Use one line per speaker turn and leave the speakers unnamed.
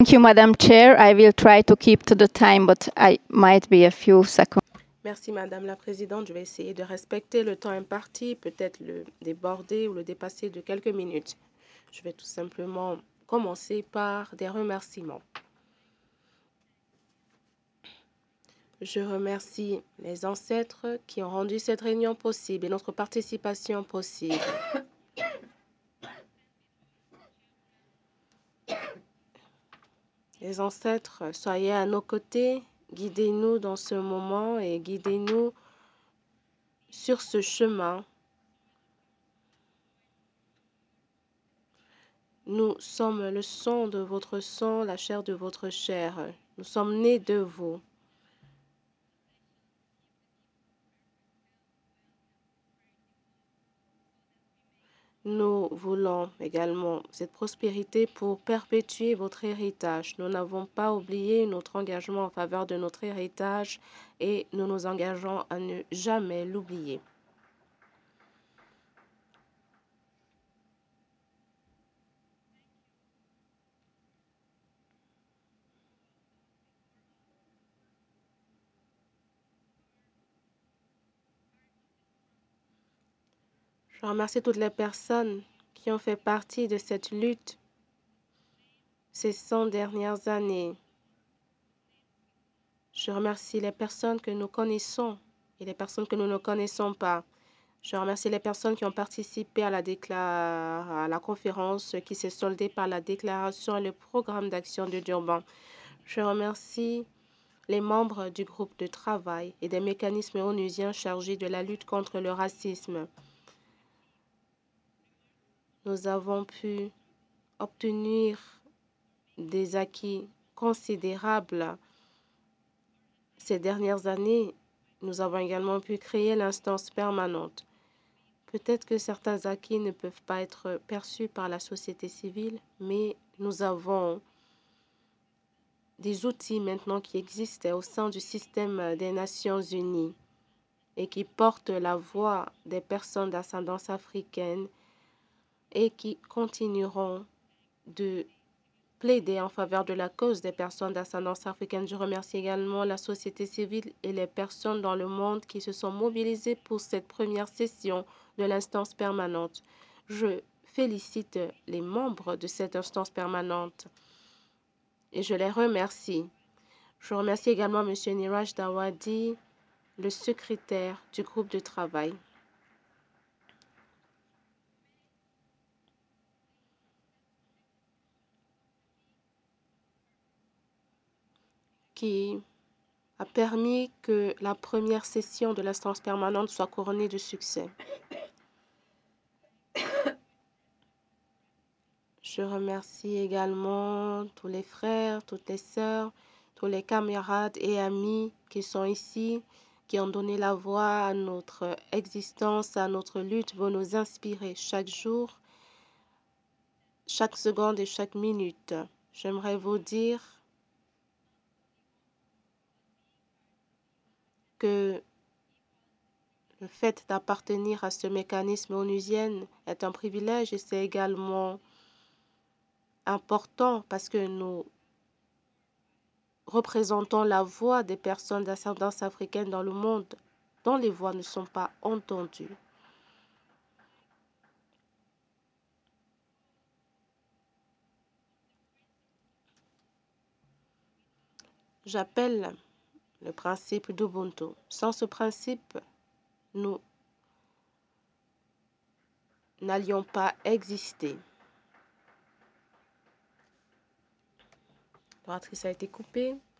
Thank you, Madam Chair. I will try to keep to the time, but I might be a few seconds.
Merci, Madame la Présidente. Je vais essayer de respecter le temps imparti, peut-être le déborder ou le dépasser de quelques minutes. Je vais tout simplement commencer par des remerciements. Je remercie les ancêtres qui ont rendu cette réunion possible et notre participation possible. Les ancêtres, soyez à nos côtés, guidez-nous dans ce moment et guidez-nous sur ce chemin. Nous sommes le sang de votre sang, la chair de votre chair. Nous sommes nés de vous. Nous voulons également cette prospérité pour perpétuer votre héritage. Nous n'avons pas oublié notre engagement en faveur de notre héritage et nous nous engageons à ne jamais l'oublier. Je remercie toutes les personnes qui ont fait partie de cette lutte ces 100 dernières années. Je remercie les personnes que nous connaissons et les personnes que nous ne connaissons pas. Je remercie les personnes qui ont participé à la conférence qui s'est soldée par la déclaration et le programme d'action de Durban. Je remercie les membres du groupe de travail et des mécanismes onusiens chargés de la lutte contre le racisme. Nous avons pu obtenir des acquis considérables ces dernières années. Nous avons également pu créer l'instance permanente. Peut-être que certains acquis ne peuvent pas être perçus par la société civile, mais nous avons des outils maintenant qui existent au sein du système des Nations Unies et qui portent la voix des personnes d'ascendance africaine et qui continueront de plaider en faveur de la cause des personnes d'ascendance africaine. Je remercie également la société civile et les personnes dans le monde qui se sont mobilisées pour cette première session de l'instance permanente. Je félicite les membres de cette instance permanente et je les remercie. Je remercie également M. Niraj Dawadi, le secrétaire du groupe de travail. Qui a permis que la première session de l'instance permanente soit couronnée de succès. Je remercie également tous les frères, toutes les sœurs, tous les camarades et amis qui sont ici, qui ont donné la voix à notre existence, à notre lutte. Vous nous inspirez chaque jour, chaque seconde et chaque minute. J'aimerais vous dire que le fait d'appartenir à ce mécanisme onusien est un privilège et c'est également important parce que nous représentons la voix des personnes d'ascendance africaine dans le monde dont les voix ne sont pas entendues. J'appelle le principe d'Ubuntu. Sans ce principe, nous n'allions pas exister. L'oratrice a été coupée.